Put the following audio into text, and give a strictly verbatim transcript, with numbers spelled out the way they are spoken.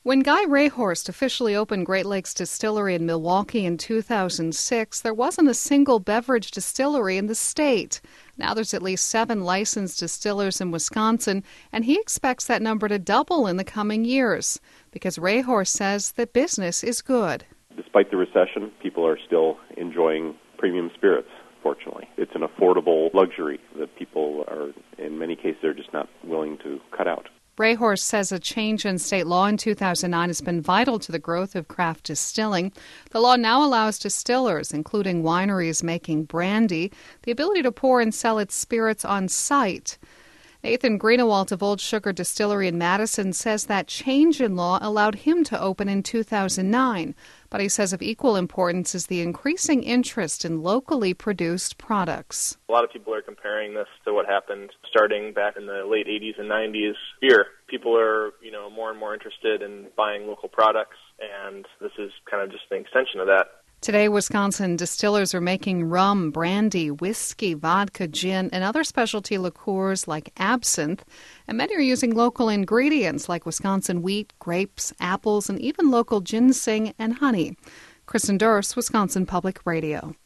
When Guy Rayhorst officially opened Great Lakes Distillery in Milwaukee in two thousand six, there wasn't a single beverage distillery in the state. Now there's at least seven licensed distillers in Wisconsin, and he expects that number to double in the coming years because Rayhorst says that business is good. Despite the recession, people are still enjoying premium spirits, fortunately. It's an affordable luxury that people are, in many cases, they're just not willing to cut out. Rayhorst says a change in state law in two thousand nine has been vital to the growth of craft distilling. The law now allows distillers, including wineries making brandy, the ability to pour and sell its spirits on site. Nathan Greenewalt of Old Sugar Distillery in Madison says that change in law allowed him to open in two thousand nine. But he says of equal importance is the increasing interest in locally produced products. A lot of people are comparing this to what happened starting back in the late eighties and nineties here. People are, you know, more and more interested in buying local products, and this is kind of just an extension of that. Today, Wisconsin distillers are making rum, brandy, whiskey, vodka, gin, and other specialty liqueurs like absinthe. And many are using local ingredients like Wisconsin wheat, grapes, apples, and even local ginseng and honey. Kristen Durst, Wisconsin Public Radio.